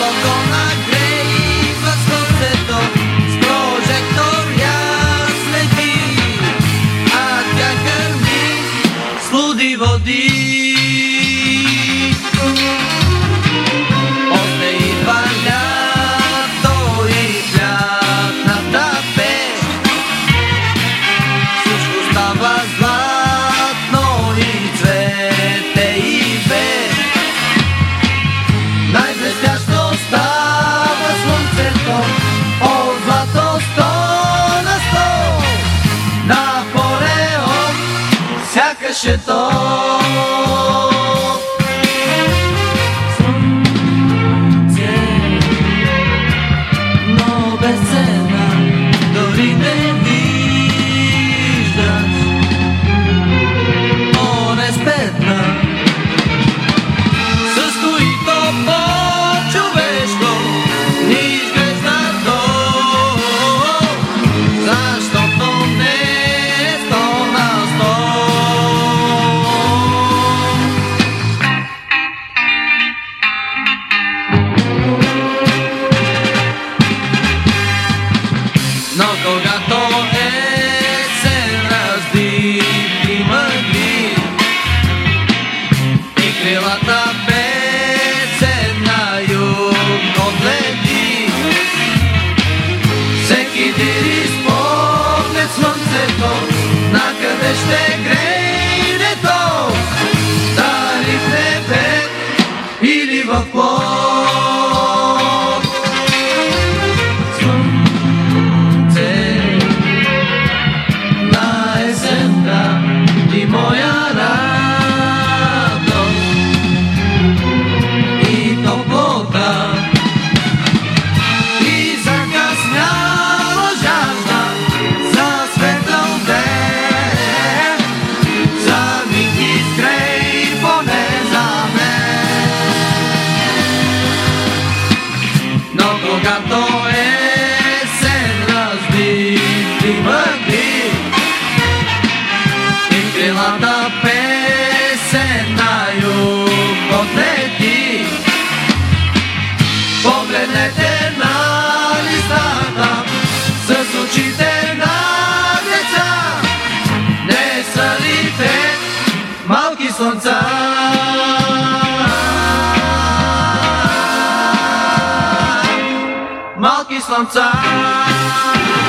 го нагрейва слънцето с прожектор я следи, а тя кърми с луди води. После идва лято и лятната пещ, всичко става златно и цвете и бе. Най-блестящо става слънцето, о злато 100 на 100. Наполеон сякаш е то. Но когато есен раздиви мъгли и крилата песен на юг отлети, всеки дири с поглед слънцето, накъде ще грейне то, дали в небе или в плод. И моя радост и топлота и закъсняла жажда за светъл ден, за миг изгрей поне за мен. Но когато есен раздиви мъгли, крилата песен на юг отлети, погледнете на листата с очите на деца, не са ли те малки слънца? Малки слънца.